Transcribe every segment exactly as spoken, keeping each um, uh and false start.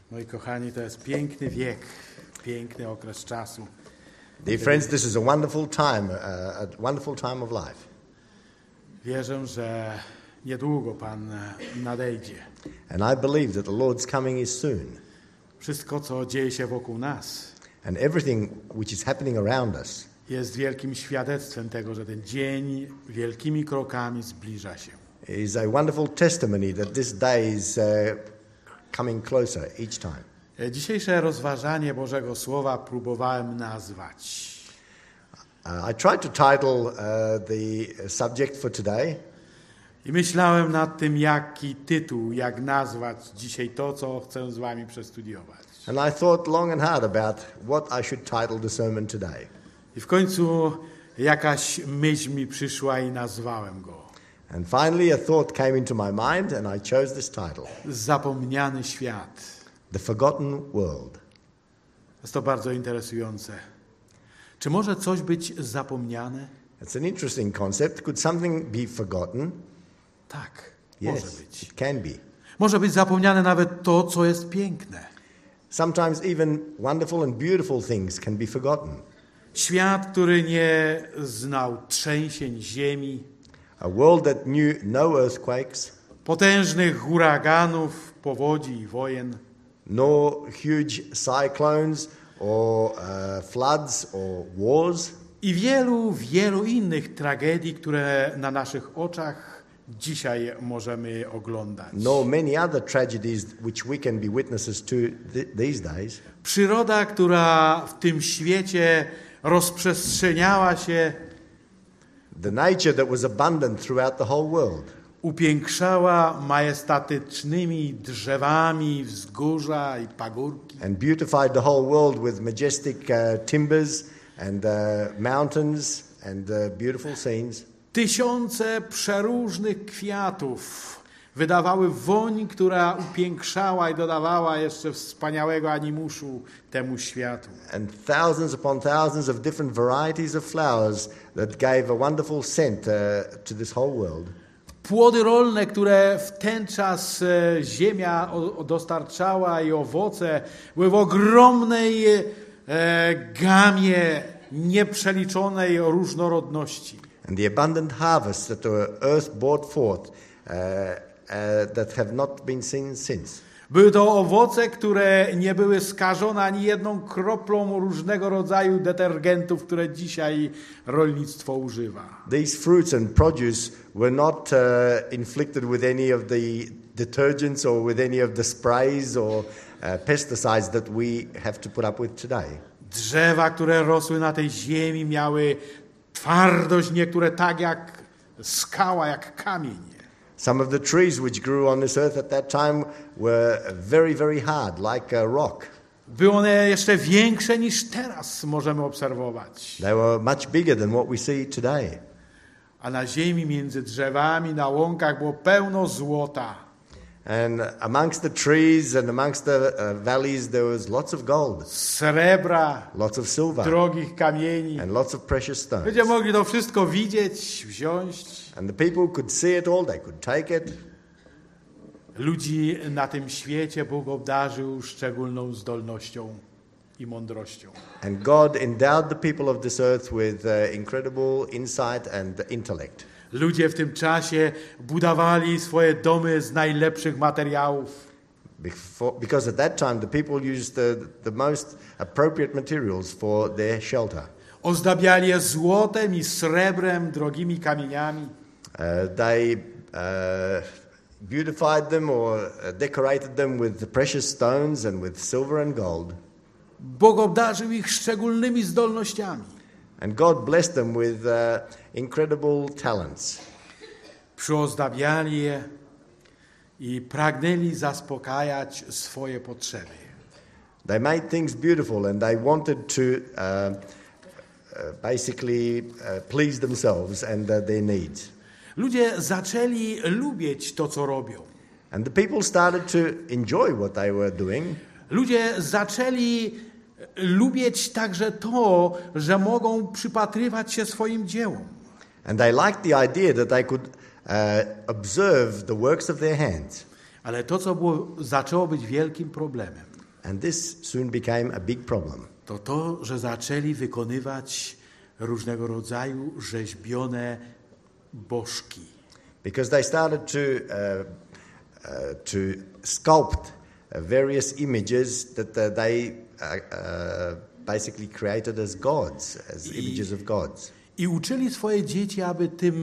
Moi kochani, to jest piękny wiek, piękny okres czasu. Dear friends, this is a wonderful time, uh, a wonderful time of life. Wierzę, że niedługo Pan nadejdzie. And I believe that the Lord's coming is soon. Wszystko, co dzieje się wokół nas, And everything which is happening around us jest wielkim świadectwem tego, że ten dzień wielkimi krokami zbliża się. is a wonderful testimony that this day is uh, coming closer each time. Dzisiejsze rozważanie Bożego Słowa próbowałem nazwać. Uh, I tried to title uh, the subject for today. I myślałem nad tym, jaki tytuł, jak nazwać dzisiaj to, co chcę z wami przestudiować. And I thought long and hard about what I should title the sermon today. I w końcu jakaś myśl mi przyszła i nazwałem go. And finally a thought came into my mind and I chose this title. Zapomniany świat. The Forgotten World. Jest to bardzo interesujące. Czy może coś być zapomniane? It's an interesting concept. Could something be forgotten? Tak, może Yes, być. it can be. Może być zapomniane nawet to, co jest piękne. Sometimes even wonderful and beautiful things can be forgotten. Świat, który nie znał trzęsień ziemi, A world that knew no earthquakes, potężnych huraganów, powodzi i wojen, nor huge cyclones or uh, floods or wars, i wielu, wielu innych tragedii, które na naszych oczach dzisiaj możemy oglądać. nor many other tragedies which we can be witnesses to th- these days. Przyroda, która w tym świecie rozprzestrzeniała się, The nature that was abundant throughout the whole world, upiększała majestatycznymi drzewami wzgórza i pagórki. and beautified the whole world with majestic uh, timbers and uh, mountains and uh, beautiful scenes. Tysiące przeróżnych kwiatów wydawały woń, która upiększała i dodawała jeszcze wspaniałego animuszu temu światu. And thousands upon thousands of different varieties of flowers that gave a wonderful scent uh, to this whole world. Płody rolne, które w ten czas e, ziemia o, o dostarczała, i owoce były w ogromnej e, gamie nieprzeliczonej różnorodności. And the abundant harvests that the earth brought forth uh, uh, that have not been seen since. Były to owoce, które nie były skażone ani jedną kroplą różnego rodzaju detergentów, które dzisiaj rolnictwo używa. These fruits and produce were not uh, inflicted with any of the detergents or with any of the sprays or uh, pesticides that we have to put up with today. Drzewa, które rosły na tej ziemi, miały twardość, niektóre tak jak skała, jak kamień. Some of the trees which grew on this earth at that time were very, very hard, like a rock. Były one jeszcze większe niż teraz możemy obserwować. They were much bigger than what we see today. A na ziemi między drzewami, na łąkach było pełno złota. And amongst the trees and amongst the uh, valleys there was lots of gold, Srebra, lots of silver, drogich kamieni. and lots of precious stones. Ludzie mogli to wszystko widzieć, wziąć. And the people could see it all, they could take it. Ludzi na tym świecie Bóg obdarzył szczególną zdolnością i mądrością. And God endowed the people of this earth with uh, incredible insight and intellect. Ludzie w tym czasie budowali swoje domy z najlepszych materiałów. Before, because at that time the people used the, the most appropriate materials for their shelter. Ozdabiali je złotem i srebrem, drogimi kamieniami. Uh, they uh, beautified them or uh, decorated them with the precious stones and with silver and gold. Bóg obdarzył ich szczególnymi zdolnościami. And God blessed them with uh, incredible talents. Przyozdabiali je i pragnęli zaspokajać swoje potrzeby. They made things beautiful and they wanted to uh, uh, basically uh, please themselves and uh, their needs. Ludzie zaczęli lubić to, co robią. And the people started to enjoy what they were doing. Ludzie zaczęli lubić także to, że mogą przypatrywać się swoim dziełom. And they liked the idea that they could uh, observe the works of their hands. Ale to, co było, zaczęło być wielkim problemem. And this soon became a big problem. To to, że zaczęli wykonywać różnego rodzaju rzeźbione bożki. Because they started to, uh, uh, to sculpt uh, various images that uh, they uh, uh, basically created as gods, as I, images of gods. I uczyli swoje dzieci, aby tym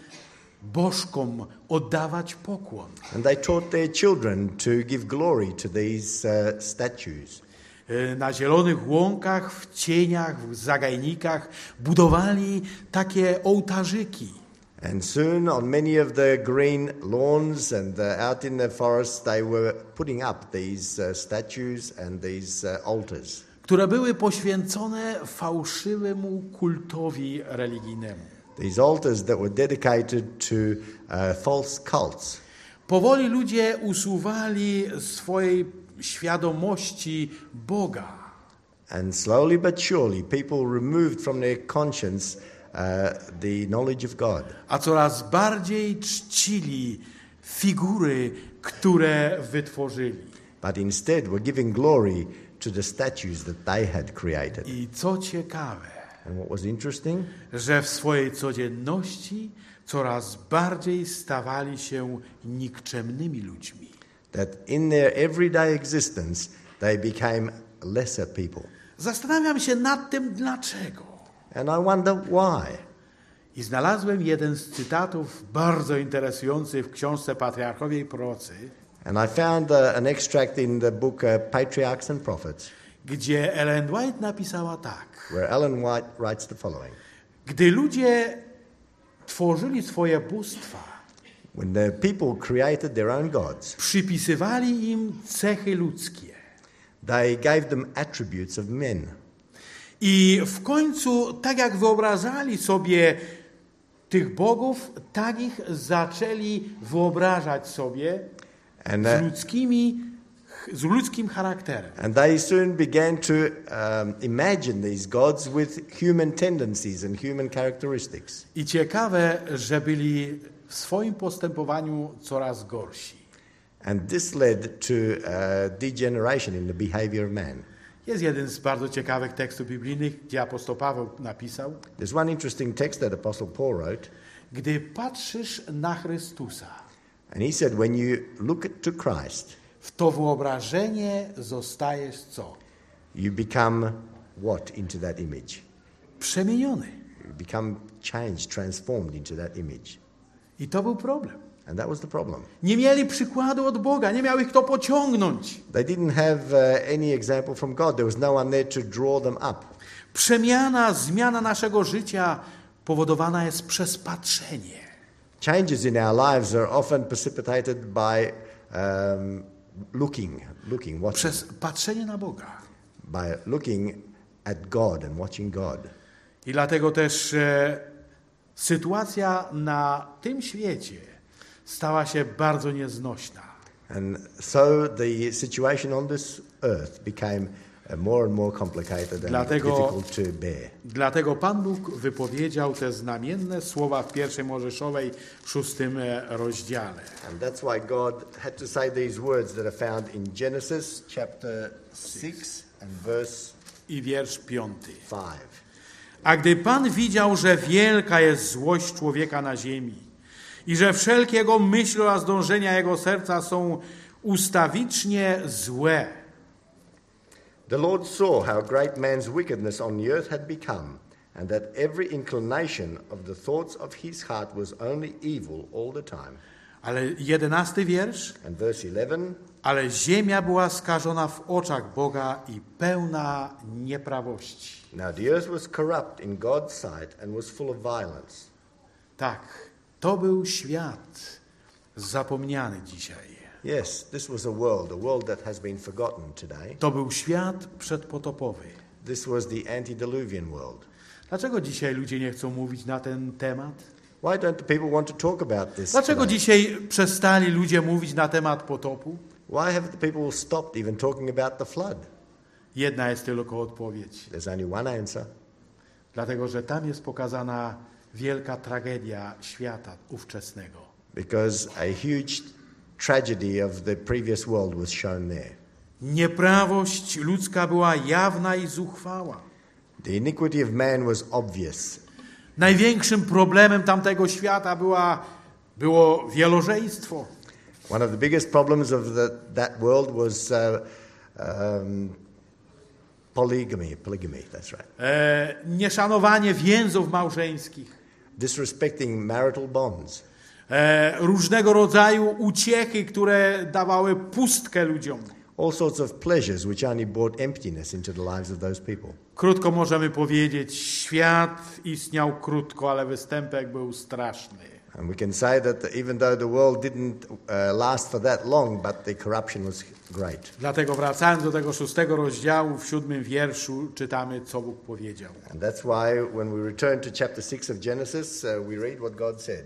bożkom oddawać pokłon. And they taught their children to give glory to these uh, statues. Na zielonych łąkach, w cieniach, w zagajnikach budowali takie ołtarzyki. And soon on many of the green lawns and uh, out in the forest they were putting up these uh, statues and these uh, altars. Które były poświęcone fałszywemu kultowi religijnemu. These altars that were dedicated to uh, false cults. Powoli ludzie usuwali swojej świadomości Boga. And slowly but surely people removed from their conscience uh, the knowledge of God. A coraz bardziej czcili figury, które wytworzyli. But instead were giving glory to the statues that they had created. I co ciekawe, And what was interesting? że w swojej codzienności coraz bardziej stawali się nikczemnymi ludźmi. That in their everyday existence they became lesser people. Zastanawiam się nad tym dlaczego. And I wonder why. I znalazłem jeden z cytatów bardzo interesujący w książce Patriarchowie i Prorocy, And I found uh, an extract in the book uh, Patriarchs and Prophets, gdzie Ellen White napisała tak. where Ellen White writes the following. Gdy ludzie tworzyli swoje bóstwa, When the people created their own gods, przypisywali im cechy ludzkie. they gave them attributes of men. I w końcu, tak jak wyobrażali sobie tych bogów, tak ich zaczęli wyobrażać sobie And, z uh, ludzkimi, z ludzkim charakterem. and they soon began to um, imagine these gods with human tendencies and human characteristics. I ciekawe, że byli w swoim postępowaniu coraz gorsi. And this led to uh, degeneration in the behavior of man. Jest jeden z bardzo ciekawych tekstów biblijnych, gdzie apostoł Paweł napisał: There's one interesting text that Apostle Paul wrote, gdy patrzysz na Chrystusa, and he said, when you look to Christ, w to wyobrażenie zostajesz co? you become what into that image? Przemieniony. You become changed, transformed into that image. I to był problem. And that was the problem. Nie mieli przykładu od Boga, nie miał ich kto pociągnąć. They didn't have uh, any example from God. There was no one there to draw them up. Przemiana, zmiana naszego życia powodowana jest przez patrzenie. Changes in our lives are often precipitated by um, looking, looking, watching, Przez patrzenie na Boga. by looking at God and watching God. I dlatego też e, sytuacja na tym świecie stała się bardzo nieznośna. And so the situation on this earth became uh, more and more complicated and Dlatego- difficult to bear. Dlatego Pan Bóg wypowiedział te znamienne słowa w pierwszej Mojżeszowej, w szóstym e, rozdziale. And that's why God had to say these words that are found in Genesis chapter six and verse I wiersz piąty. five. A gdy Pan widział, że wielka jest złość człowieka na ziemi i że wszelkie jego myśli oraz dążenia jego serca są ustawicznie złe, The Lord saw how great man's wickedness on the earth had become, and that every inclination of the thoughts of his heart was only evil all the time. ale jedenasty wiersz, And verse eleven, ale ziemia była skażona w oczach Boga i pełna nieprawości. now the earth was corrupt in God's sight and was full of violence. Tak, to był świat zapomniany dzisiaj. Yes, this was a world, a world that has been forgotten today. To był świat przedpotopowy. This was the antediluvian world. Dlaczego dzisiaj ludzie nie chcą mówić na ten temat? Why don't the people want to talk about this Dlaczego today? dzisiaj przestali ludzie mówić na temat potopu? Why have the people stopped even talking about the flood? Jedna jest tylko odpowiedź. There's only one answer. Dlatego, że tam jest pokazana wielka tragedia świata ówczesnego. Because a huge tragedy of the previous world was shown there. Nieprawość ludzka była jawna i zuchwała. The iniquity of man was obvious. Największym problemem tamtego świata była, było wielożeństwo. One of the biggest problems of the, that world was uh, um, polygamy. Polygamy, that's right. E, nieszanowanie więzów małżeńskich. Disrespecting marital bonds. E, różnego rodzaju uciechy, które dawały pustkę ludziom. All sorts of pleasures which only brought emptiness into the lives of those people. Krótko możemy powiedzieć, świat istniał krótko, ale występek był straszny. And we can say that the, even though the world didn't uh, last for that long, but the corruption was great. Dlatego wracając do tego szóstego rozdziału, w siódmym wierszu czytamy, co Bóg powiedział. And that's why when we return to chapter six of Genesis, uh, we read what God said.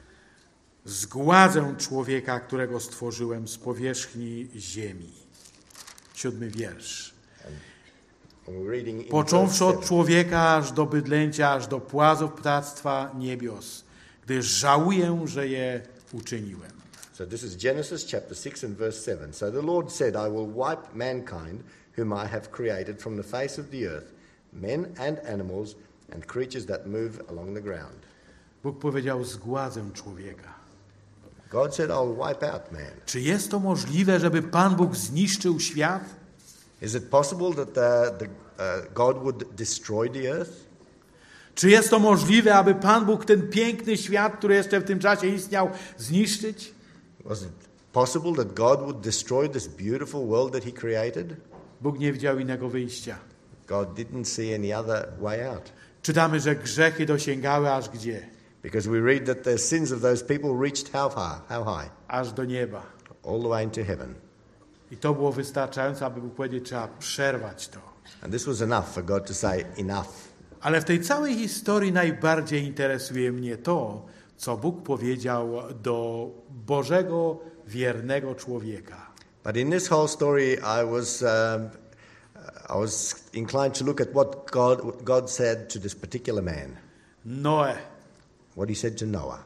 Zgładzę człowieka, którego stworzyłem z powierzchni ziemi. Siódmy wiersz. And we're reading in Począwszy verse od seven. człowieka, aż do bydlęcia, aż do płazów ptactwa niebios, gdyż żałuję, że je uczyniłem. So this is Genesis chapter six and verse seven. So the Lord said, I will wipe mankind, whom I have created from the face of the earth, men and animals and creatures that move along the ground. Bóg powiedział, zgładzę człowieka. God said, I'll wipe out man. Czy jest to możliwe, żeby Pan Bóg zniszczył świat? Is it possible that the, the, uh, God would destroy the earth? Czy jest to możliwe, aby Pan Bóg ten piękny świat, który jeszcze w tym czasie istniał, zniszczyć? Was it possible that God would destroy this beautiful world that he created? Bóg nie widział innego wyjścia. God didn't see any other way out. Czytamy, że grzechy dosięgały aż gdzie? Because we read that the sins of those people reached how far? How high? Aż do nieba. All the way into heaven. I to było wystarczające, aby Bóg powiedzieć, trzeba przerwać to. And this was enough for God to say, enough. Ale w tej całej historii najbardziej interesuje mnie to, co Bóg powiedział do Bożego, wiernego człowieka. But in this whole story, I was, um, I was inclined to look at what God, what God said to this particular man. Noe, What he said to Noah.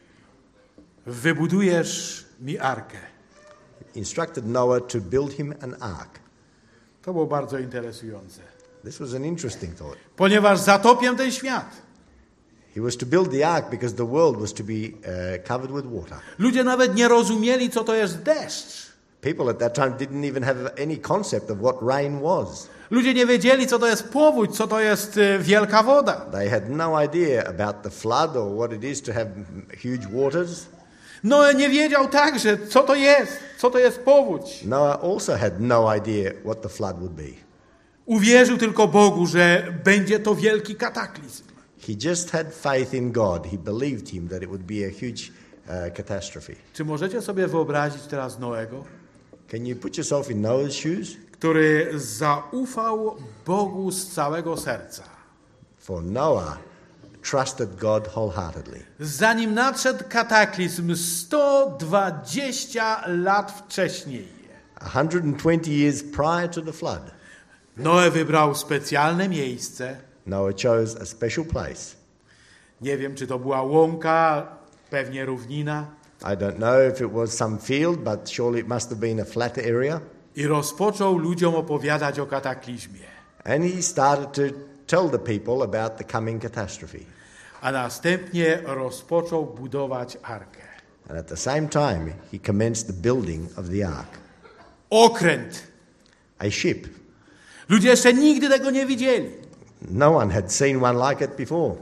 wybudujesz mi arkę. He instructed Noah to build him an ark. To było bardzo interesujące. This was an interesting thought. Ponieważ zatopię ten świat. He was to build the ark because the world was to be uh, covered with water. Ludzie nawet nie rozumieli, co to jest deszcz. People at that time didn't even have any concept of what rain was. Ludzie nie wiedzieli, co to jest powódź, co to jest y, wielka woda. They had no idea about the flood or what it is to have huge waters. Noe nie wiedział także, co to jest, co to jest powódź. Noah also had no idea what the flood would be. Uwierzył tylko Bogu, że będzie to wielki kataklizm. He just had faith in God. He believed him that it would be a huge uh, catastrophe. Czy możecie sobie wyobrazić teraz Noego, Can you put yourself in Noah's shoes? który zaufał Bogu z całego serca? For Noah trusted God wholeheartedly. Zanim nadszedł kataklizm sto dwadzieścia lat wcześniej, one hundred twenty years prior to the flood, Noe wybrał specjalne miejsce. Noah chose a special place. Nie wiem, czy to była łąka, pewnie równina. I don't know if it was some field, but surely it must have been a flat area. I rozpoczął ludziom opowiadać o kataklizmie. And he started to tell the people about the coming catastrophe. A następnie rozpoczął budować arkę. And at the same time, he commenced the building of the ark. Okręt. A ship. Ludzie jeszcze nigdy tego nie widzieli. No one had seen one like it before.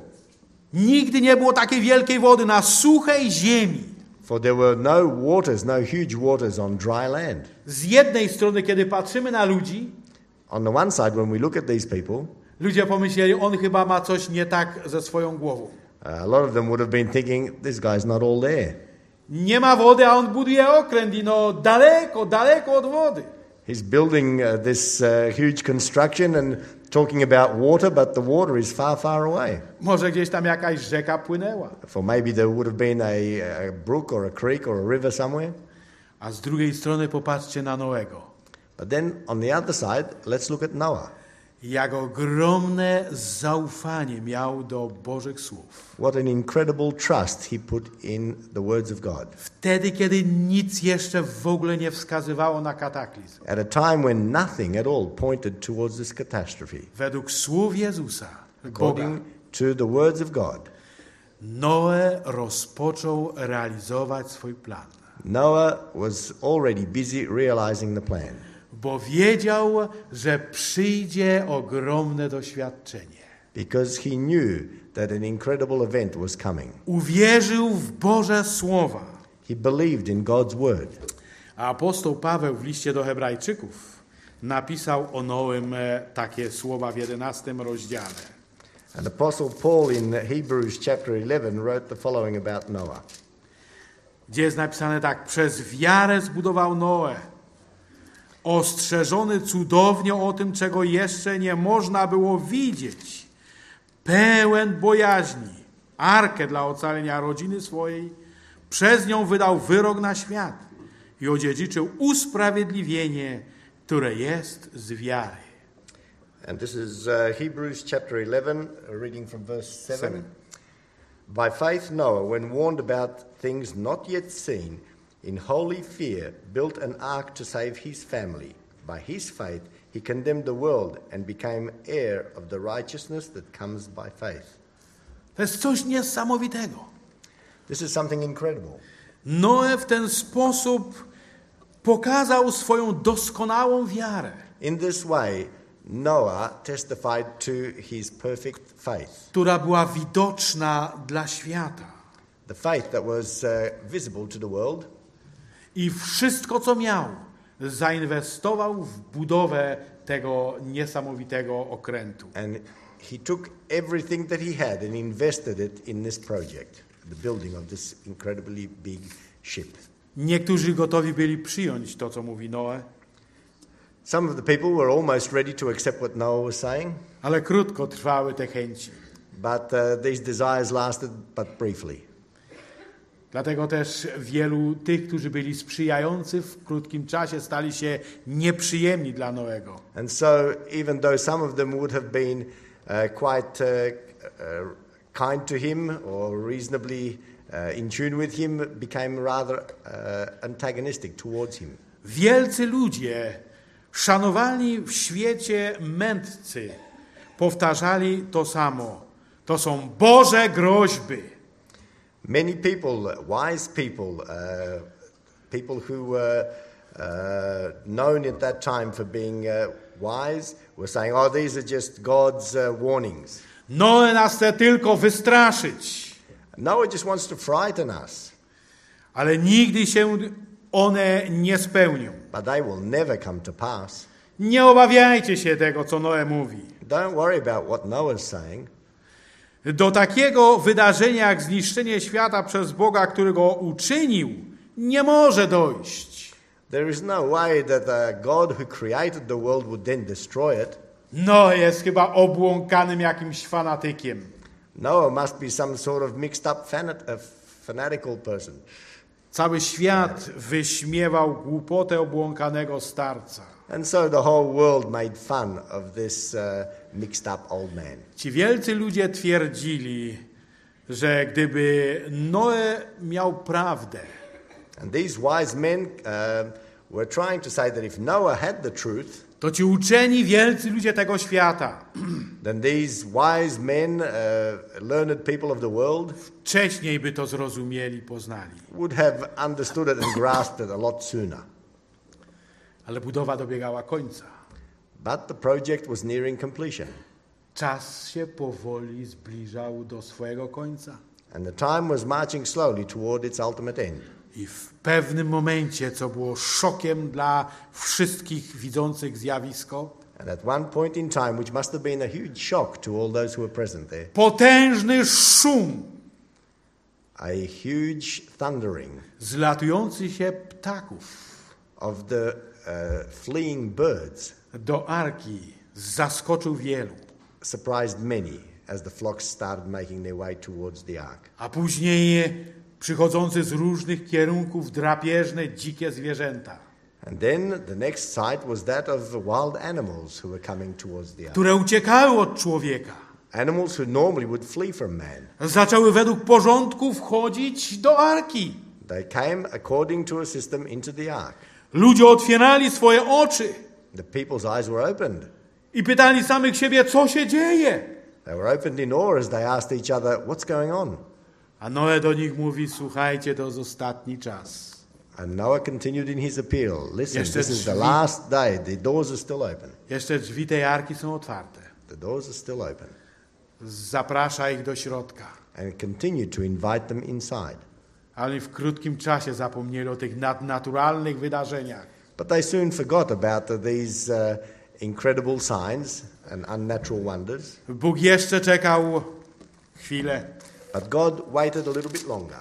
Nigdy nie było takiej wielkiej wody na suchej ziemi. For there were no waters, no huge waters on dry land. Z jednej strony, kiedy patrzymy na ludzi, On the one side, when we look at these people, ludzie pomyśleli, on chyba ma coś nie tak ze swoją głową. a lot of them would have been thinking, this guy's not all there. Nie ma wody, a on buduje okręt i no daleko, daleko od wody. He's building uh, this uh, huge construction and talking about water, but the water is far, far away. Może gdzieś tam jakaś rzeka płynęła. For maybe there would have been a, a brook or a creek or a river somewhere. A z drugiej strony popatrzcie na Noego. But then on the other side, let's look at Noah. Jak ogromne zaufanie miał do Bożych słów. What an incredible trust he put in the words of God. Wtedy, kiedy nic jeszcze w ogóle nie wskazywało na kataklizm. At a time when nothing at all pointed towards this catastrophe. Według słów Jezusa, Boga, According to the words of God, Noe rozpoczął realizować swój plan. Noah was already busy realizing the plan. Bo wiedział, że przyjdzie ogromne doświadczenie. Because he knew that an incredible event was coming. Uwierzył w Boże słowa. He believed in God's word. A apostoł Paweł w liście do Hebrajczyków napisał o Noym takie słowa w jedenastym rozdziale. And Apostle Paul in Hebrews chapter eleven wrote the following about Noah. Gdzie jest napisane tak: przez wiarę zbudował Noe, ostrzeżony cudownie o tym, czego jeszcze nie można było widzieć, pełen bojaźni, arkę dla ocalenia rodziny swojej, przez nią wydał wyrok na świat i odziedziczył usprawiedliwienie, które jest z wiary. And this is uh, Hebrews chapter eleven, reading from verse seven. Seven. By faith Noah, when warned about things not yet seen, in holy fear built an ark to save his family. By his faith he condemned the world and became heir of the righteousness that comes by faith. To jest coś niesamowitego. This is something incredible. Noe w ten sposób pokazał swoją doskonałą wiarę, In this way, Noah testified to his perfect faith. która była widoczna dla świata. The faith that was uh, visible to the world. I wszystko, co miał, zainwestował w budowę tego niesamowitego okrętu. And he took everything that he had and invested it in this project, the building of this incredibly big ship. Niektórzy gotowi byli przyjąć to, co mówi Noe, Some of the people were almost ready to accept what Noah was saying, ale krótko trwały te chęci. but uh, these desires lasted but briefly. Dlatego też wielu tych, którzy byli sprzyjający, w krótkim czasie stali się nieprzyjemni dla Noego. And so, even though some of them would have been uh, quite uh, uh, kind to him or reasonably uh, in tune with him, became rather uh, antagonistic towards him. Wielcy ludzie, szanowani w świecie mędrcy, powtarzali to samo. To są Boże groźby. Many people, wise people, uh, people who were uh, known at that time for being uh, wise, were saying, oh, these are just God's uh, warnings. Noe nas chce tylko wystraszyć, Noah just wants to frighten us, ale nigdy się one nie spełnią. but they will never come to pass. Nie obawiajcie się tego, co Noe mówi. Don't worry about what Noah's saying. Do takiego wydarzenia jak zniszczenie świata przez Boga, który go uczynił, nie może dojść. There is no way that uh, God who created the world would then destroy it. Noe jest chyba obłąkanym jakimś fanatykiem. Noah must be some sort of mixed up fanat- a fanatical person. Cały świat wyśmiewał głupotę obłąkanego starca. And so the whole world made fun of this uh, mixed up old man. Ci wielcy ludzie twierdzili, że gdyby Noe miał prawdę, And these wise men uh, were trying to say that if Noah had the truth, to ci uczeni wielcy ludzie tego świata then these wise men, uh, learned people of the world, wcześniej by to zrozumieli, poznali. would have understood it and grasped it a lot sooner. Ale budowa dobiegała końca. But the project was nearing completion. Czas się powoli zbliżał do swojego końca. And the time was marching slowly toward its ultimate end. I w pewnym momencie, co było szokiem dla wszystkich widzących zjawisko, And at one point in time, which must have been a huge shock to all those who were present there, potężny szum a huge thundering zlatujących się ptaków of the uh, fleeing birds do arki zaskoczył wielu. surprised many as the flocks started making their way towards the ark. A później przychodzące z różnych kierunków drapieżne, dzikie zwierzęta. And then the next sight was that of the wild animals who were coming towards the ark. które uciekały od człowieka. Animals who normally would flee from man. Zaczęły według porządku wchodzić do arki. They came according to a system into the ark. Ludzie otwierali swoje oczy The people's eyes were opened. i pytali samych siebie, co się dzieje. They were opened in awe as they asked each other, what's going on? A Noe do nich mówi, słuchajcie, to jest ostatni czas. And Noah continued in his appeal. Listen, Jeszcze this is the drzwi- last day. The doors are still open. Jeszcze drzwi tej arki są otwarte. The doors are still open. Zaprasza ich do środka. And continued to invite them inside. Ale w krótkim czasie zapomnieli o tych nadnaturalnych wydarzeniach. But they soon forgot about the, these uh, incredible signs and unnatural wonders. Bóg jeszcze czekał chwilę, But God waited a little bit longer.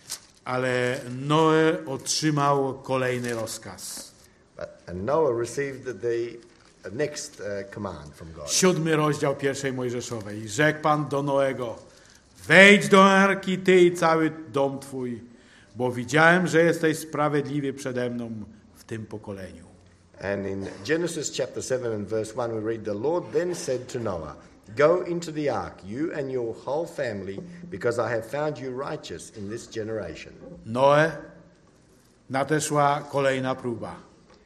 ale Noe otrzymał kolejny rozkaz. But, and Noah received the, the next uh, command from God. Siódmy rozdział pierwszej Mojżeszowej. Rzekł Pan do Noego, wejdź do arki, ty i cały dom twój, bo widziałem, że jesteś sprawiedliwy przede mną w tym pokoleniu. And in Genesis chapter seven and verse one we read, the Lord then said to Noah, go into the ark, you and your whole family, because I have found you righteous in this generation. Noe, nadeszła kolejna próba.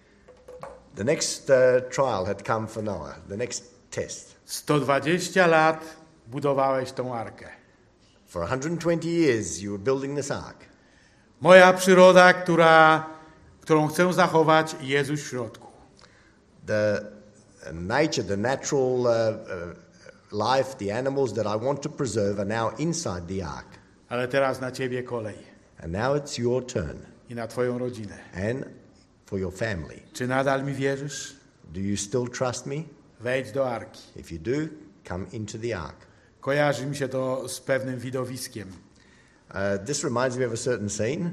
The next uh, trial had come for Noah, the next test. sto dwadzieścia lat budowałeś tą arkę. For one hundred twenty years you were building this ark. Moja przyroda, która, którą chcę zachować, jest już w środku. The uh, nature, the natural uh, uh, life, the animals that I want to preserve are now inside the ark. Ale teraz na ciebie kolej And now it's your turn i na twoją rodzinę. and for your family. Czy nadal mi wierzysz? Do you still trust me? Wejdź do arki. If you do, come into the ark. Kojarzy mi się to z pewnym widowiskiem, Uh, this reminds me of a certain scene,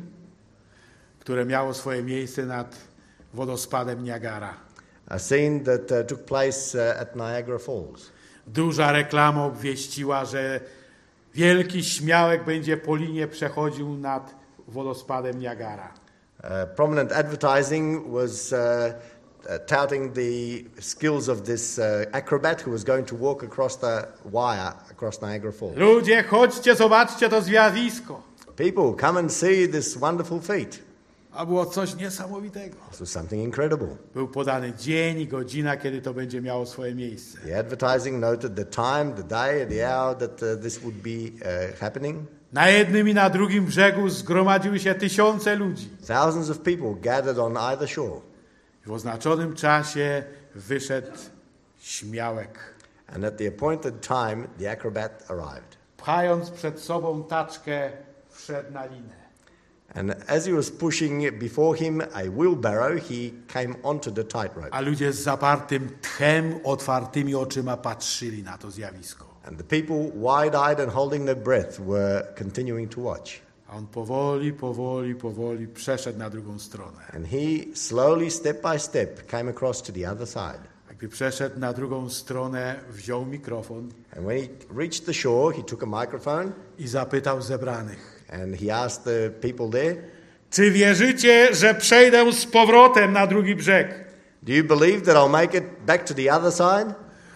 które miało swoje miejsce nad wodospadem Niagara. a scene that uh, took place uh, at Niagara Falls. Duża reklama obwieściła, że wielki śmiałek będzie po linie przechodził nad wodospadem Niagara. Uh, prominent advertising was uh, uh, touting the skills of this uh, acrobat who was going to walk across the wire across Niagara Falls. Ludzie, chodźcie, zobaczcie to zjawisko. People, come and see this wonderful feat. A było coś niesamowitego. This was something incredible. Był podany dzień i godzina, kiedy to będzie miało swoje miejsce. The advertising noted the time, the day, and the hour that uh, this would be uh, happening. Na jednym i na drugim brzegu zgromadziły się tysiące ludzi. Thousands of people gathered on either shore. W oznaczonym czasie wyszedł śmiałek, And at the appointed time, the acrobat arrived. pchając przed sobą taczkę, wszedł na linę. And as he was pushing before him a wheelbarrow, he came onto the tightrope. A ludzie z zapartym tchem, otwartymi oczyma patrzyli na to zjawisko. And the people, wide-eyed and holding their breath, were continuing to watch. A on powoli, powoli, powoli przeszedł na drugą stronę. And he slowly, step by step, came across to the other side. A gdy przeszedł na drugą stronę, wziął mikrofon And when he reached the shore, he took a microphone i zapytał zebranych: and he asked the people there, czy wierzycie, że przejdę z powrotem na drugi brzeg? do you believe that I'll make it back to the other side?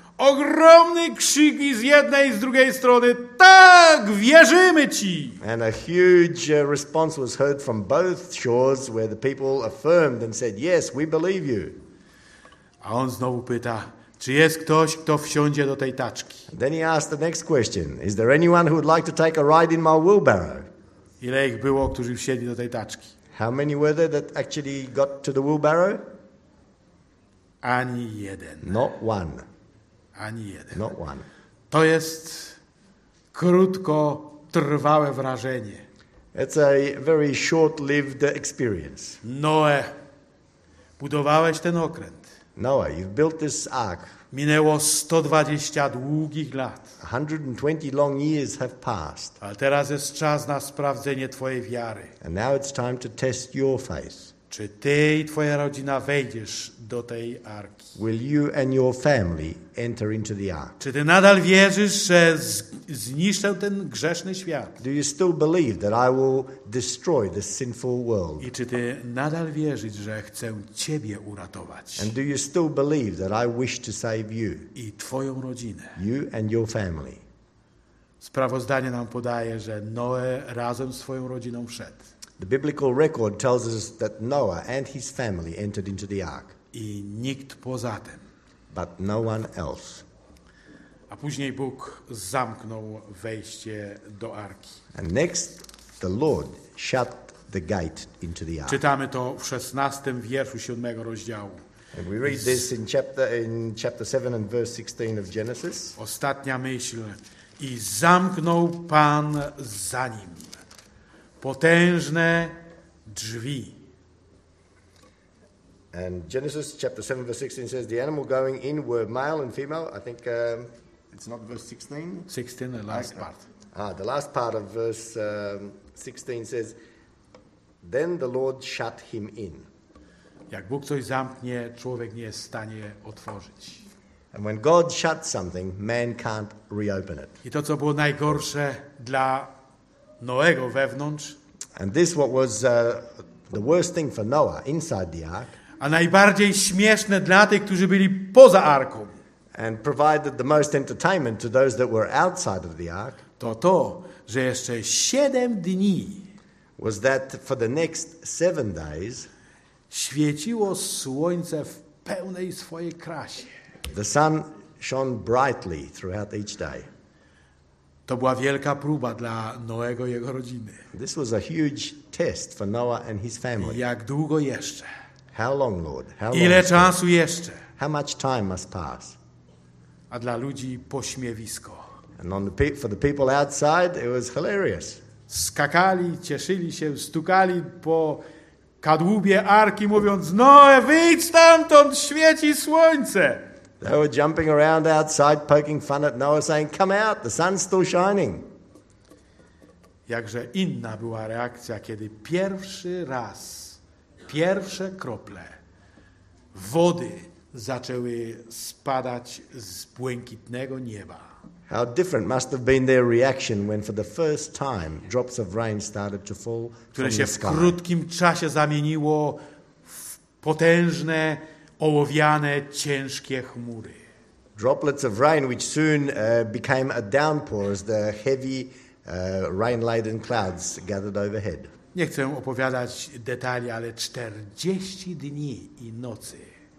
Ogromny krzyki z jednej i z drugiej strony: tak, wierzymy ci! And a huge uh, response was heard from both shores where the people affirmed and said, yes, we believe you. A on znowu pyta: czy jest ktoś, kto wsiądzie do tej taczki? And then he asked the next question, is there anyone who would like to take a ride in my wheelbarrow? Ile ich było, którzy wsiedli do tej taczki? How many were there that actually got to the wheelbarrow? Ani jeden. Not one. Ani jeden. Not one. To jest krótkotrwałe wrażenie. It's a very short-lived experience. Noe, budowałeś ten okręt. Noah, you've built this ark. Minęło sto dwadzieścia długich lat. one hundred twenty long years have passed. Ale teraz jest czas na sprawdzenie twojej wiary. And now it's time to test your faith. czy ty i twoja rodzina wejdziesz do tej arki? Will you and your family enter into the ark? Czy ty nadal wierzysz, że z, zniszczę ten grzeszny świat? Do you still believe that I will destroy this sinful world? I czy ty nadal wierzysz, że chcę ciebie uratować? And do you still believe that I wish to save you, I twoją rodzinę? you and your family? Sprawozdanie nam podaje, że Noe razem z swoją rodziną wszedł. The biblical record tells us that Noah and his family entered into the ark, I nikt poza tym. but no one else. A później Bóg zamknął wejście do arki. And next, the Lord shut the gate into the ark. Czytamy to w szesnastym wierszu siódmego rozdziału. And we read this in chapter in chapter seven and verse sixteen of Genesis. Ostatnia myśl. I zamknął Pan za nim potężne drzwi. And Genesis chapter seven verse sixteen says the animal going in were male and female. I think um, it's not verse sixteen. sixteen, the last part. Ah, the last part of verse um, sixteen says, then the Lord shut him in. Jak Bóg coś zamknie, człowiek nie jest w stanie otworzyć. And when God shuts something, man can't reopen it. I to, co było najgorsze dla Noego wewnątrz, And this what was uh, the worst thing for Noah inside the ark, a najbardziej śmieszne dla tych, którzy byli poza arką, and provided the most entertainment to those that were outside of the ark, to to, że jeszcze siedem dni was that for the next seven days, świeciło słońce w pełnej swojej krasie. the sun shone brightly throughout each day. To była wielka próba dla Noego i jego rodziny. This was a huge test for Noah and his family. Jak długo jeszcze? How long, Lord? How Ile long? czasu jeszcze? How much time must pass? A dla ludzi pośmiewisko. And on the pe- for the people outside, it was hilarious. Skakali, cieszyli się, stukali po kadłubie arki, mówiąc: Noe, wyjdź stamtąd, świeci słońce. They were jumping around outside, poking fun at Noah, saying, come out, the sun's still shining. Jakże inna była reakcja, kiedy pierwszy raz, pierwsze krople wody zaczęły spadać z błękitnego nieba. How different must have been their reaction when for the first time drops of rain started to fall Które from się the w sky. krótkim czasie zamieniło w potężne, ołowiane, ciężkie chmury. Droplets of rain which soon uh, became a downpour as the heavy uh, rain-laden clouds gathered overhead. Nie chcę opowiadać detali, ale czterdzieści dni i nocy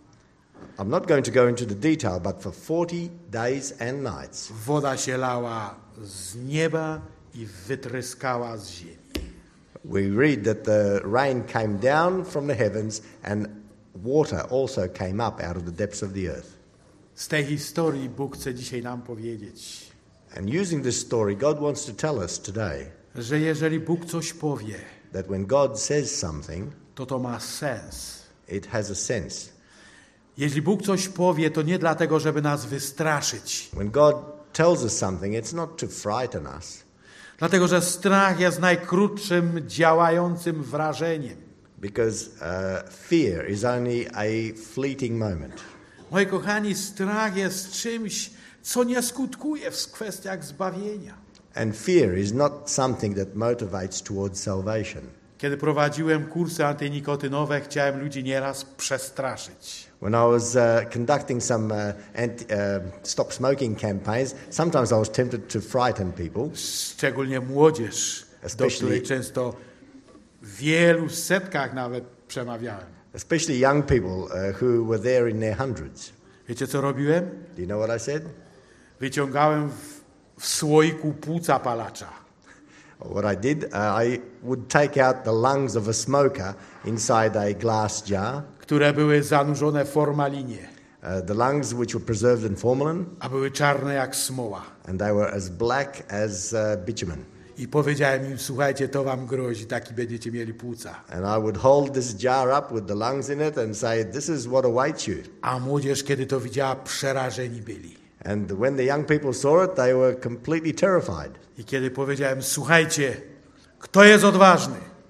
I'm not going to go into the detail, but for forty days and nights, woda się lała z nieba i wytryskała z ziemi. we read that the rain came down from the heavens and water also came up out of the depths of the earth. Z tej historii Bóg chce dzisiaj nam powiedzieć, And using this story, God wants to tell us today że jeżeli Bóg coś powie, that when God says something, to to ma sens. it has a sense. Jeśli Bóg coś powie, to nie dlatego, żeby nas wystraszyć. When God tells us something, it's not to frighten us, Dlatego, że strach jest najkrótszym działającym wrażeniem. because uh, fear is only a fleeting moment. Moi kochani, strach jest czymś, co nie skutkuje w kwestiach zbawienia. And fear is not something that motivates towards salvation. Kiedy prowadziłem kursy antynikotynowe, chciałem ludzi nieraz przestraszyć. When I was uh, conducting some uh, anti, uh, stop smoking campaigns, sometimes I was tempted to frighten people, Szczególnie młodzież, do Especially- której często w wielu setkach nawet przemawiałem. especially young people uh, who were there in their hundreds. Wiecie, co robiłem? Do you know what I said? Wyciągałem w, w słoiku płuca palacza. What I did, uh, I would take out the lungs of a smoker inside a glass jar, Które były zanurzone w formalinie, uh, the lungs which were preserved in formalin, a były czarne jak smoła. and they were as black as uh, bitumen. I powiedziałem im: słuchajcie, to wam grozi, taki będziecie mieli płuca. And I would hold this jar up with the lungs in it and say, this is what awaits you. A młodzież, kiedy to widziała, przerażeni byli. And when the young people saw it, they were completely terrified. I kiedy powiedziałem: słuchajcie, kto jest odważny?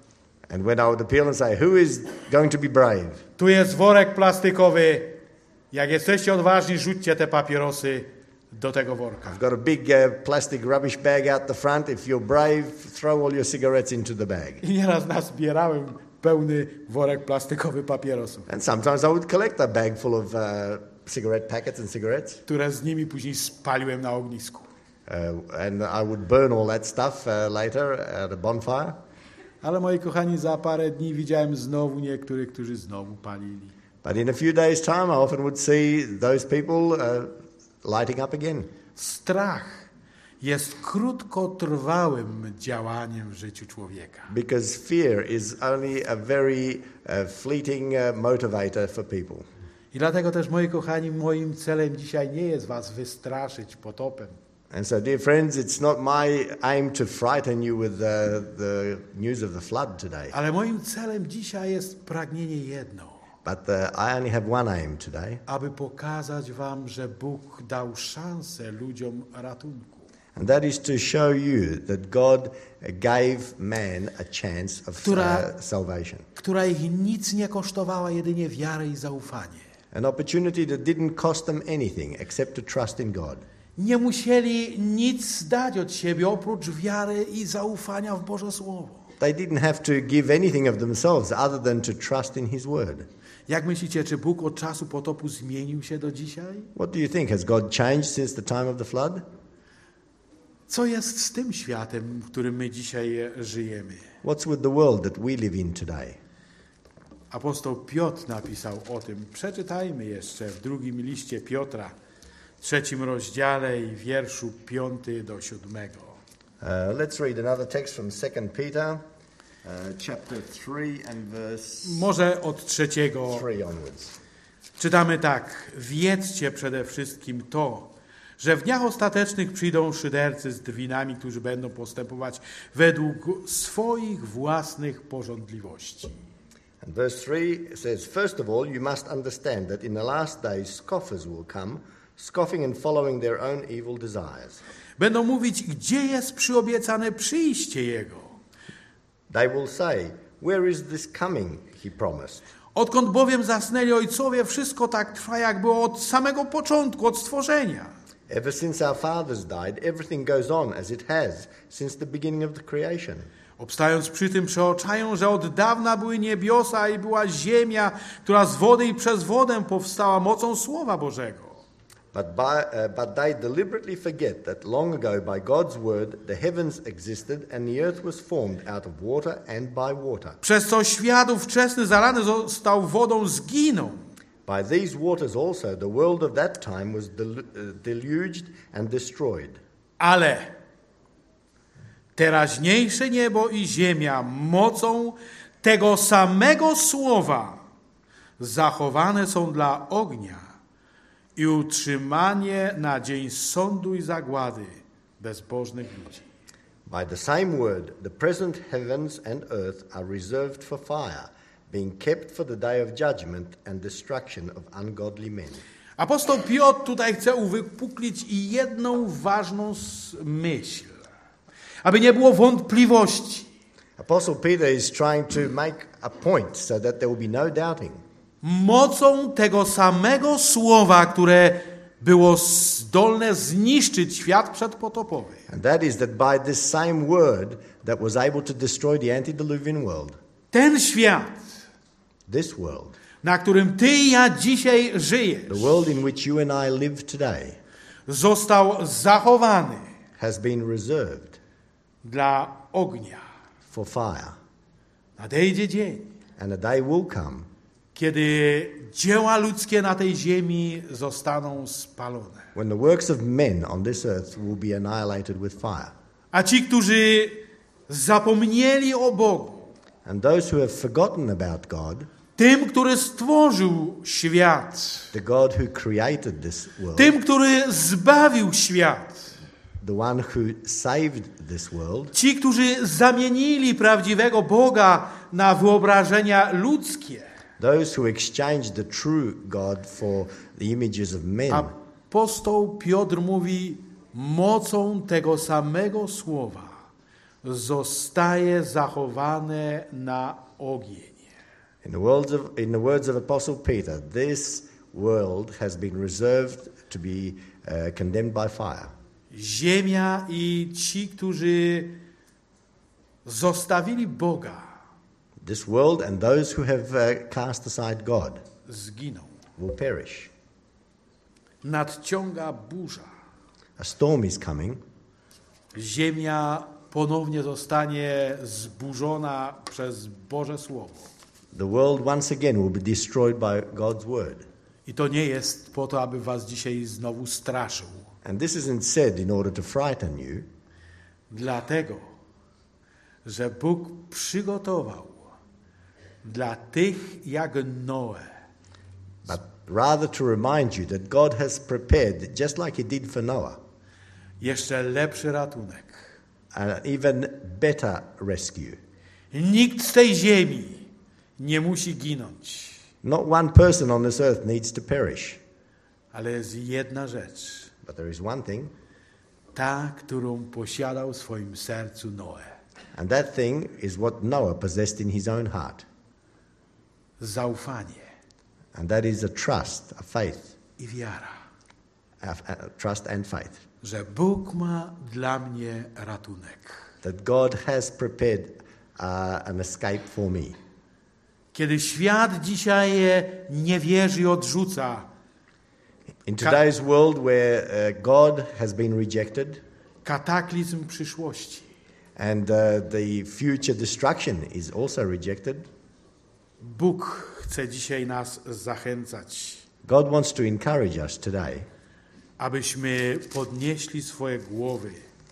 And when I would appeal and say, who is going to be brave? Tu jest worek plastikowy. Jak jesteście odważni, rzućcie te papierosy do tego worka. I've got a big uh, plastic rubbish bag out the front. If you're brave, throw all your cigarettes into the bag. I nieraz nazbierałem pełny worek plastikowy papierosów, And sometimes I would collect a bag full of uh, cigarette packets and cigarettes. które z nimi później spaliłem na ognisku. Uh, and I would burn all that stuff uh, later at a bonfire. Ale moi kochani, za parę dni widziałem znowu niektórych, którzy znowu palili. But in a few days' time, I often would see those people uh, lighting up again. Strach jest krótkotrwałym działaniem w życiu człowieka. Because fear is only a very uh, fleeting uh, motivator for people. I dlatego też, moi kochani, moim celem dzisiaj nie jest was wystraszyć potopem. And so, dear friends, it's not my aim to frighten you with the, the news of the flood today. Ale moim celem dzisiaj jest pragnienie jedno. But uh, I only have one aim today. Aby pokazać wam, że Bóg dał szansę ludziom ratunku. And that is to show you that God gave man a chance of Która, uh, salvation. która ich nic nie kosztowała, jedynie wiarę i zaufanie. An opportunity that didn't cost them anything except to trust in God. Nie musieli nic dać od siebie oprócz wiary i zaufania w Boże Słowo. They didn't have to give anything of themselves other than to trust in His Word. Jak myślicie, czy Bóg od czasu potopu zmienił się do dzisiaj? What do you think? Has God changed since the time of the flood? Co jest z tym światem, w którym my dzisiaj żyjemy? What's with the world that we live in today? Apostoł Piotr napisał o tym. Przeczytajmy jeszcze w drugim liście Piotra, w trzecim rozdziale i wierszu piąty do siódmego. Uh, let's read another text from Second Peter, uh, chapter three and verse Może od trzeciego. three onwards. Czytamy tak. Wiedzcie przede wszystkim to, że w dniach ostatecznych przyjdą szydercy z drwinami, którzy będą postępować według swoich własnych porządliwości. And verse three says, first of all, you must understand that in the last days scoffers will come, scoffing and following their own evil desires. Będą mówić, gdzie jest przyobiecane przyjście Jego. They will say, where is this coming he promised? Odkąd bowiem zasnęli ojcowie, wszystko tak trwa, jak było od samego początku, od stworzenia. Ever since our fathers died, everything goes on as it has since the beginning of the creation. Obstając przy tym, przeoczają, że od dawna były niebiosa i była ziemia, która z wody i przez wodę powstała mocą Słowa Bożego. But, by, uh, but they deliberately forget that long ago by God's word the heavens existed and the earth was formed out of water and by water. Przez co świat ówczesny zalany został wodą, zginął. By these waters also the world of that time was del- uh, deluged and destroyed. Ale teraźniejsze niebo i ziemia mocą tego samego Słowa zachowane są dla ognia i utrzymanie na dzień sądu i zagłady bezbożnych ludzi. By the same word the present heavens and earth are reserved for fire, being kept for the day of judgment and destruction of ungodly men. Apostoł Piotr tutaj chce uwypuklić i jedną ważną myśl, aby nie było wątpliwości. Apostle Peter is trying to make a point so that there will be no doubting. Mocą tego samego słowa, które było zdolne zniszczyć świat przedpotopowy. And that is that by this same word that was able to destroy the antediluvian world, Ten świat, this world, na którym ty i ja dzisiaj żyjesz, the world in which you and I live today, został zachowany has been reserved dla ognia. for fire. Nadejdzie dzień, And a day will come kiedy dzieła ludzkie na tej ziemi zostaną spalone. when the works of men on this earth will be annihilated with fire. A ci, którzy zapomnieli o Bogu, And those who have forgotten about God, tym, który stworzył świat, the God who created this world, tym, który zbawił świat, the one who saved this world, ci, którzy zamienili prawdziwego Boga na wyobrażenia ludzkie. those who exchanged the true God for the images of men. Apostoł Piotr mówi, mocą tego samego słowa zostaje zachowane na ogień. In the words of, in the words of Apostle Peter, this world has been reserved to be uh, condemned by fire. Ziemia i ci, którzy zostawili Boga, This world and those who have uh, cast aside God zginą. will perish. Nadciąga burza. A storm is coming. Ziemia ponownie zostanie zburzona przez Boże Słowo. The world once again will be destroyed by God's word. I to nie jest po to, aby was dzisiaj znowu straszył. And this isn't said in order to frighten you, Dlatego, że Bóg przygotował dla tych jak Noe but rather to remind you that God has prepared, just like He did for Noah, jeszcze lepszy ratunek. an even better rescue. Nikt z tej ziemi nie musi ginąć. Not one person on this earth needs to perish. Ale jest jedna rzecz, But there is one thing, ta, którą posiadał w swoim sercu Noe. and that thing is what Noah possessed in his own heart. Zaufanie And that is a trust, a faith, i wiara, a, a trust and faith. że Bóg ma dla mnie ratunek. That God has prepared uh, an escape for me. Kiedy świat dzisiaj nie wierzy i odrzuca, In today's world where uh, God has been rejected kataklizm przyszłości, and uh, the future destruction is also rejected, Bóg chce dzisiaj nas zachęcać, God wants to encourage us today abyśmy podnieśli swoje głowy.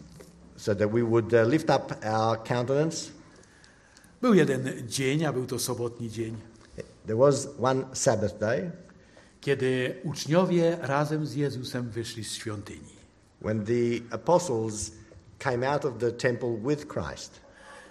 so that we would uh, lift up our countenance. Był jeden dzień, a był to sobotni dzień, There was one Sabbath day kiedy uczniowie razem z Jezusem wyszli z świątyni. when the apostles came out of the temple with Christ.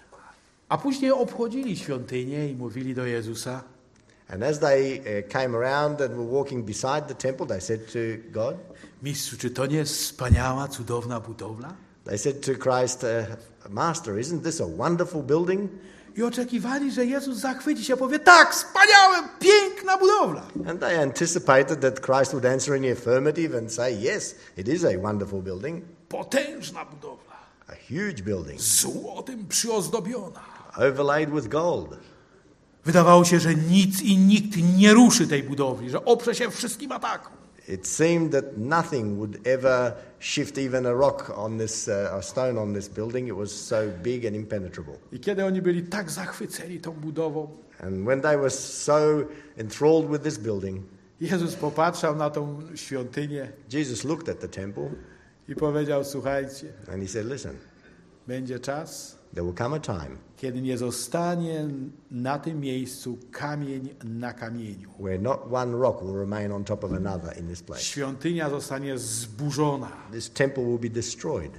A później obchodzili świątynię i mówili do Jezusa: And as they uh, came around and were walking beside the temple, they said to God, Mistrzu, czy to nie jest wspaniała, cudowna budowla? they said to Christ, uh, Master, isn't this a wonderful building? I oczekiwali, że Jezus zachwyci się, powie: tak, wspaniałe, piękna budowla. And they anticipated that Christ would answer in the affirmative and say, yes, it is a wonderful building, Potężna budowla, a huge building, złotem przyozdobiona. overlaid with gold. Wydawało się, że nic i nikt nie ruszy tej budowli, że oprze się wszystkim atakom. It seemed that nothing would ever shift even a rock on this, uh, a stone on this building. It was so big and impenetrable. I kiedy oni byli tak zachwyceni tą budową, And when they were so enthralled with this building, Jezus popatrzał na tą świątynię Jesus looked at the temple i powiedział: słuchajcie, and he said, listen, będzie czas, there will come a time kiedy nie zostanie na tym miejscu kamień na kamieniu. where not one rock will remain on top of another in this place. Świątynia zostanie zburzona. This temple will be destroyed.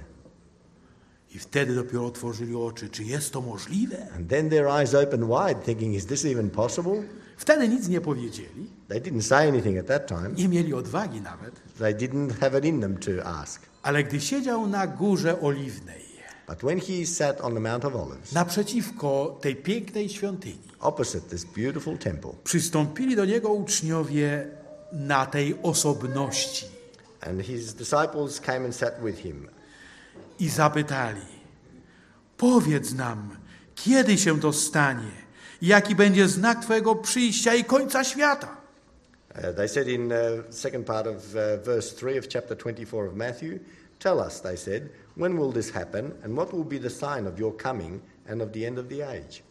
I wtedy dopiero otworzyli oczy. Czy jest to możliwe? And then their eyes opened wide, thinking, is this even possible? Wtedy nic nie powiedzieli. They didn't say anything at that time. Nie mieli odwagi nawet. They didn't have it in them to ask. Ale gdy siedział na górze oliwnej, But when he sat on the Mount of Olives, naprzeciwko tej pięknej świątyni, opposite this beautiful temple, przystąpili do niego uczniowie na tej osobności and his disciples came and sat with him. i zapytali: powiedz nam, kiedy się to stanie? Jaki będzie znak Twojego przyjścia i końca świata? Uh, they said in the uh, second part of uh, verse three of chapter twenty-four of Matthew, tell us, they said, when will this happen, and what will be the sign of your coming and of the end of the age?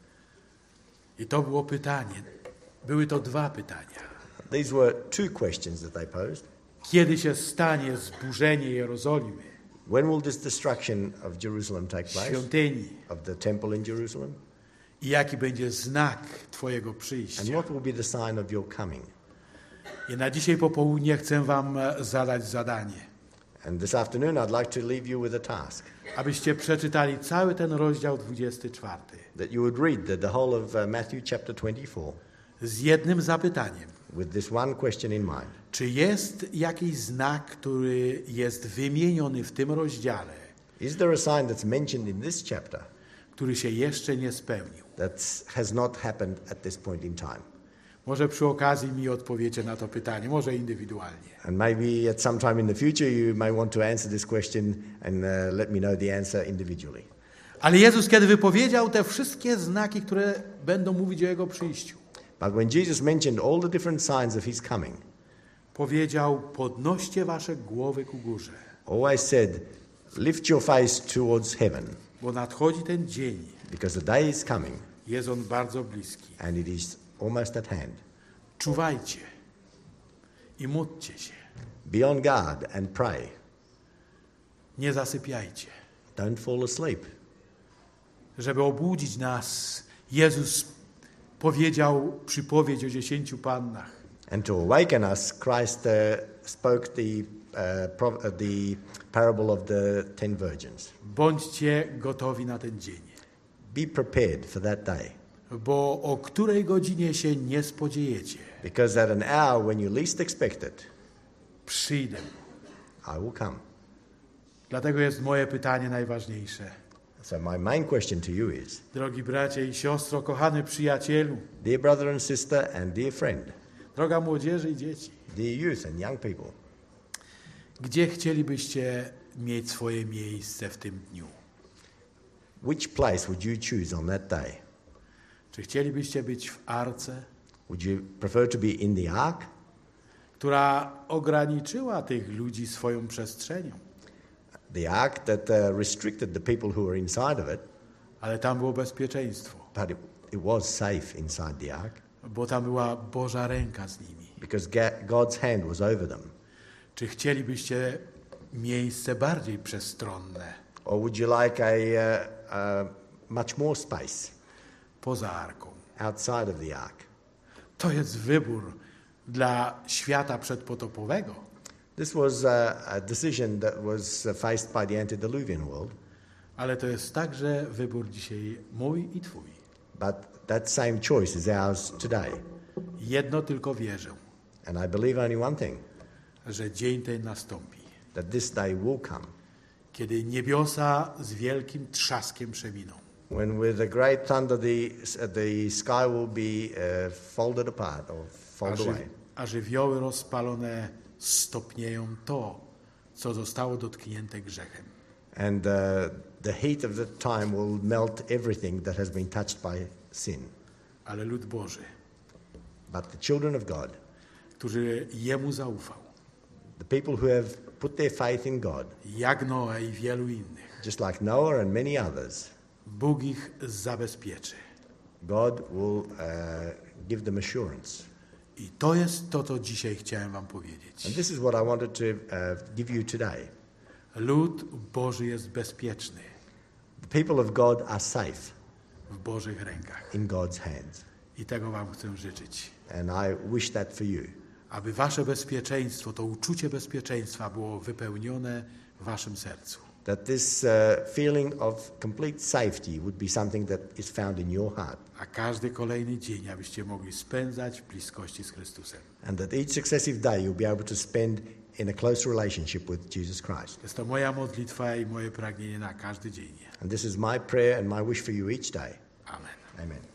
I to było pytanie. Były to dwa pytania. These were two questions that they posed. Kiedy się stanie zburzenie Jerozolimy, When will this destruction of Jerusalem take place, świątyni, of the temple in Jerusalem? i jaki będzie znak Twojego And przyjścia? what will be the sign of your coming? I na dzisiaj popołudnie chcę Wam zadać zadanie, And this afternoon I'd like to leave you with a task, abyście przeczytali cały ten rozdział dwudziesty czwarty that you would read the, the whole of uh, Matthew chapter twenty-four z jednym zapytaniem. with this one question in mind. Czy jest jakiś znak, który jest wymieniony w tym rozdziale, Is there a sign that's mentioned in this chapter który się jeszcze nie spełnił? that has not happened at this point in time? Może przy okazji mi odpowiecie na to pytanie, może indywidualnie. And maybe at some time in the future you may want to answer this question and uh, let me know the answer individually. Ale Jezus, kiedy wypowiedział te wszystkie znaki, które będą mówić o Jego przyjściu, But when Jesus mentioned all the different signs of his coming, powiedział: podnoście wasze głowy ku górze, always said, lift your face towards heaven, bo nadchodzi ten dzień, because the day is coming jest on bardzo bliski. and it is almost at hand. Czuwajcie i módlcie się, Be on guard and pray. nie zasypiajcie. Don't fall asleep. Żeby obudzić nas, Jezus powiedział przypowieść o dziesięciu pannach. And to awaken us, Christ uh, spoke the, uh, pro- uh, the parable of the ten virgins. Bądźcie gotowi na ten dzień, Be prepared for that day, bo o której godzinie się nie spodziejecie, because at an hour when you least expect it, przyjdę. I will come. Dlatego jest moje pytanie najważniejsze. So my main question to you is, Drogi bracie i siostro, kochany przyjacielu, dear brother and sister and dear friend, droga młodzieży i dzieci, dear youth and young people, gdzie chcielibyście mieć swoje miejsce w tym dniu? which place would you choose on that day? Czy chcielibyście być w arce, Would you prefer to be in the ark, która ograniczyła tych ludzi swoją przestrzenią, the ark that uh, restricted the people who were inside of it, ale tam było bezpieczeństwo, but it, it was safe inside the ark bo tam była Boża ręka z nimi? because Ga- God's hand was over them? Czy chcielibyście miejsce bardziej przestronne, Or would you like a uh, uh, much more space poza arką? outside of the ark? To jest wybór dla świata przedpotopowego, This was a, a decision that was uh, faced by the antediluvian world, ale to jest także wybór dzisiaj mój i twój. but that same choice is ours today. Jedno tylko wierzę, And I believe only one thing, że dzień ten nastąpi, that this day will come, kiedy niebiosa z wielkim trzaskiem przeminą, when with a great thunder the, the sky will be uh, folded apart or a, folded ży, away. a żywioły rozpalone stopnieją to, co zostało dotknięte grzechem. And uh, the heat of the time will melt everything that has been touched by sin. Ale lud Boży, But the children of God, który Jemu zaufał, the people who have put their faith in God, jak Noe i wielu innych, just like Noah and many others, Bóg ich zabezpieczy. God will uh, give them assurance. I to jest to, co dzisiaj chciałem wam powiedzieć. And this is what I wanted to uh, give you today. Lud Boży jest bezpieczny The people of God are safe w Bożych rękach. in God's hands. I tego wam chcę życzyć. And I wish that for you. Aby wasze bezpieczeństwo, to uczucie bezpieczeństwa było wypełnione w waszym sercu. That this uh, feeling of complete safety would be something that is found in your heart. A każdy kolejny dzień, abyście mogli spędzać w bliskości z Chrystusem. And that each successive day you'll be able to spend in a close relationship with Jesus Christ. Jest to moja modlitwa i moje pragnienie na każdy dzień. And this is my prayer and my wish for you each day. Amen. Amen.